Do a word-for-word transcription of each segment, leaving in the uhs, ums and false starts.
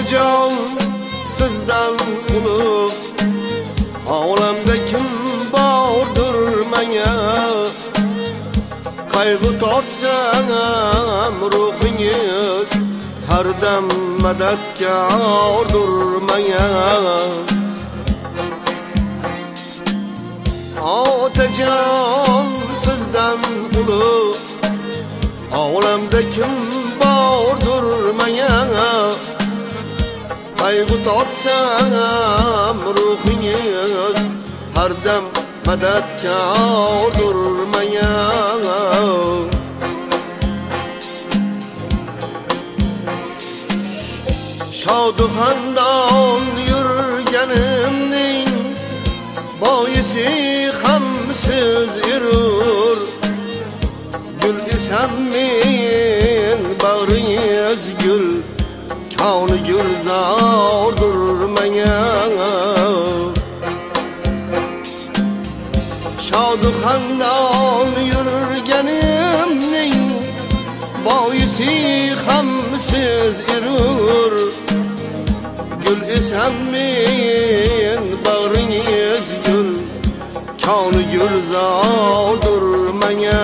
otajon sizdan ulug' olamda kim bordir menga qayg'u tortsam ruhingiz har dam madadkordir menga otajon sizdan ulug' olamda kim bordir menga qayg'u tortsam ruhingiz har dam madadkordir menga shodu xandon yurganimning boisi ham siz erur gul esam men bag'ringiz gul koni gulzordir menga shodu xandon yurganimning boisi ham siz erur gul esam men bag'ringiz gul koni gulzordir menga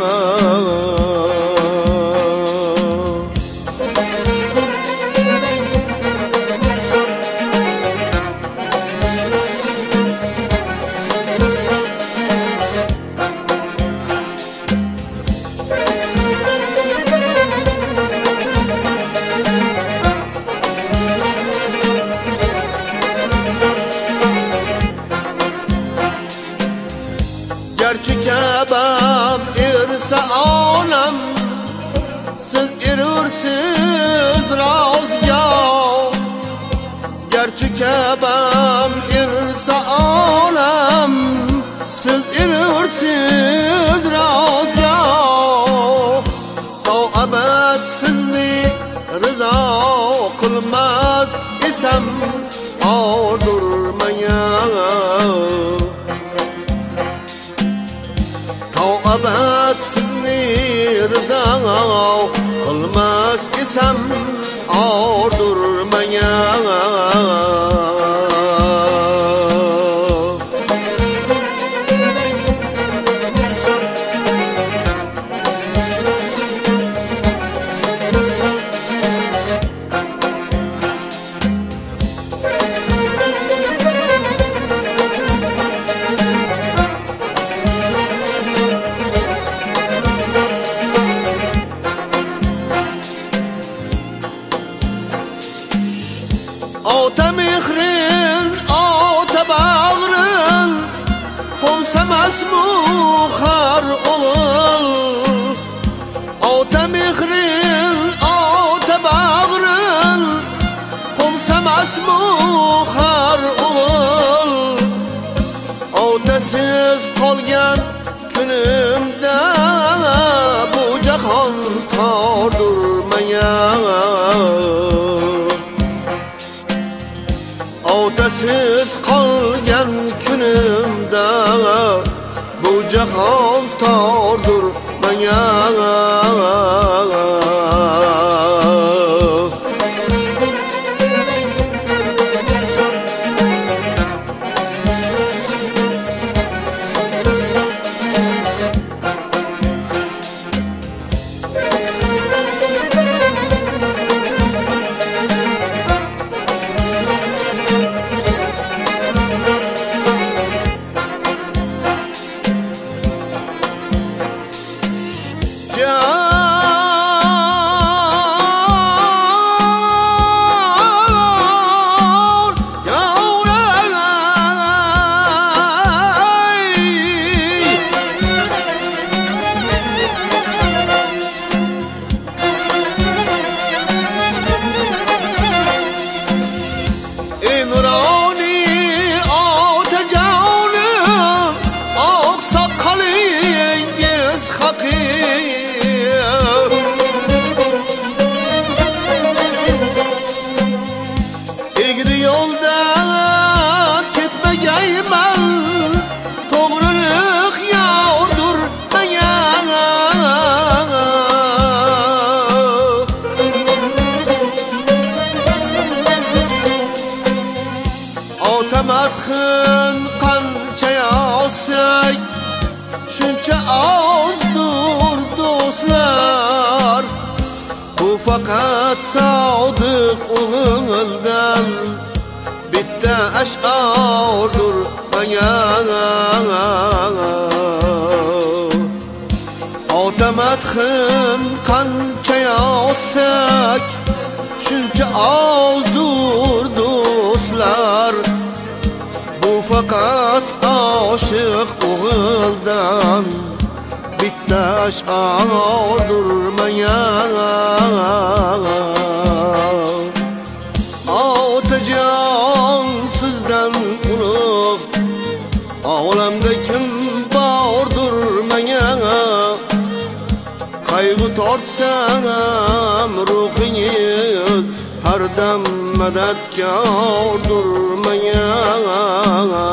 garchi kabam ersa onam siz erursiz rozga garchi kabam ersa onam siz erursiz rozga to abad sizni rizo qilmas esam ordur menga abad sizni rizo qilmas esam ordur menga ota mehrin ota bag'rin qo'msamasmu har o'g'il ota mehrin ota bag'rin qo'msamasmu har o'g'il otasiz qolgan kunimda bu jahon tordir menga otasiz qolgan kunimda bu jahon tordir madhin qancha yozsak shuncha ozdur do'stlar. Bu faqat sodiq o'g'ildan bitta ash'ordur magar. Ota madhin qancha yozsak shuncha ozdur do'stlar. Bu faqat oshiq o'g'ildan bitta ash'ordur magar. Otajon sizdan ulug' olamda kim bordur magar. Qayg'u tortsam ruhingiz har dam madadkordur magar.